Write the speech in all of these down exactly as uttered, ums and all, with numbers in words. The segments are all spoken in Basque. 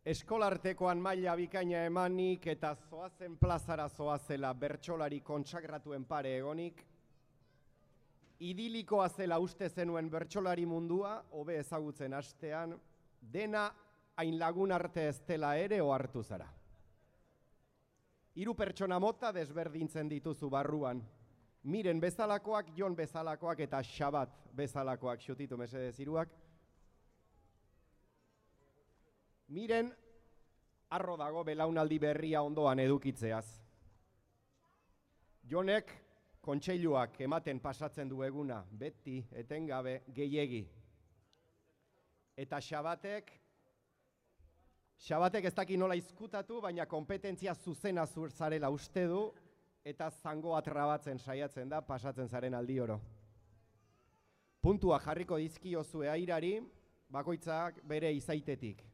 Eskolartekoan maila bikaina emanik eta zoazen plazara zoazela bertsolari kontsagratuen pare egonik, idilikoa zela uste zenuen bertsolari mundua, hobe ezagutzen hastean, dena hain lagun arte ez dela ere ohartu zara. Hiru pertsona mota desberdintzen dituzu barruan, Miren bezalakoak, Jon bezalakoak eta Xabat bezalakoak, xutitu mesedez hiruak. Miren, arro dago belaunaldi berria ondoan edukitzeaz. Jonek kontseiluak ematen pasatzen du eguna, beti, etengabe, gehiegi. Eta Xabatek, Xabatek ez daki nola izkutatu, baina kompetentzia zuzena zarela uste du, eta zangoa trabatzen saiatzen da, pasatzen zaren aldi oro. Puntua jarriko dizkiozue airari, bakoitzak bere izaitetik.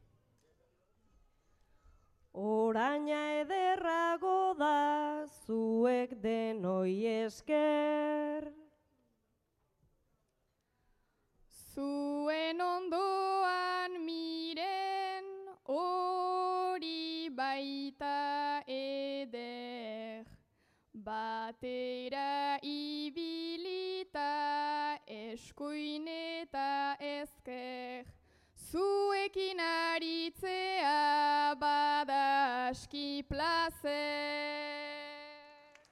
Oraina ederrago da zuek denoi esker. Zuen ondoan Miren hori baita eder. Batera ibilita eskuin eta ezker. Zuekin aritzea bada aski plazer.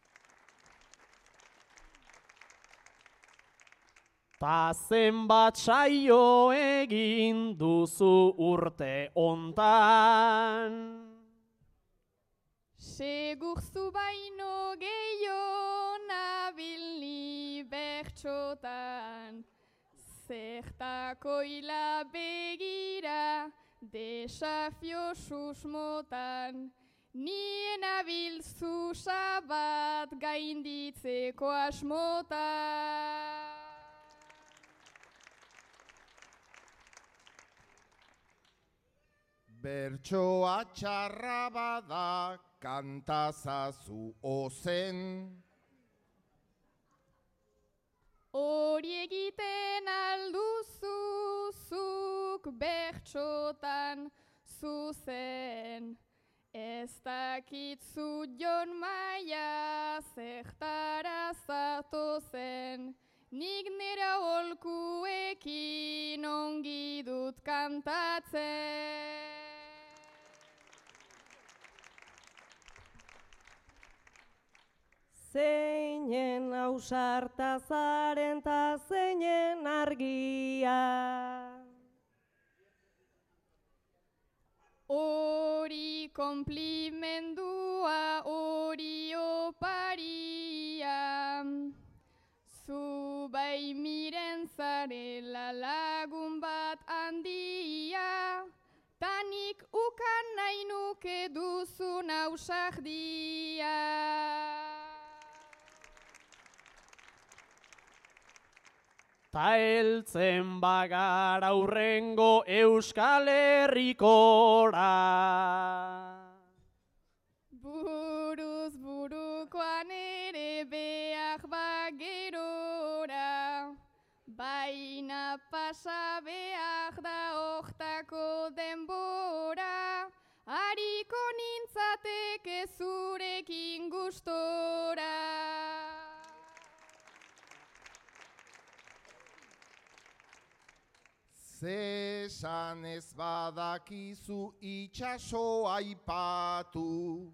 Ta zenbat saio egin duzu urte hontan. Segur zu baino gehiago nabil bertsotan. Zertako hila begira, desafio susmotan, nien abilzu Xabat gainditzeko asmotan. Bertsoa txarra bada kantazazu ozen. Hori egiten alduzu zuk bertsotan zuzen. Ez dakitzu Jon maia zertara zatozen. Nik nera holkuekin ongi dut kantatzen. Zeinen ausarta zaren ta zeinen argia. Hori konplimendua, hori oparia. Zu bai Miren zarela lagun bat handia. Tanik ukan nahi nuke duzun ausardia. Ta heltzen bagara hurrengo Euskal Herrikora. Buruz burukoan ere behar bagerora. Baina pasa behar da hortako denbora. Hariko nintzateke zurekin gustora. Zesan ez badakizu itxaso aipatu.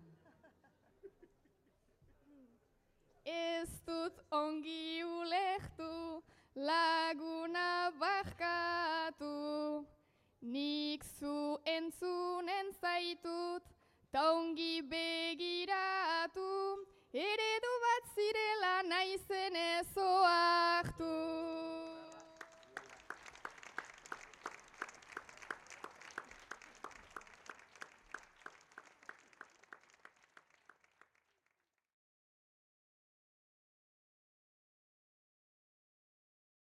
Ez dut ongi ulertu, laguna barkatu. Nik zu entzunen zaitut, ta ongi begiratu. Eredu bat zirela naizen ezoa.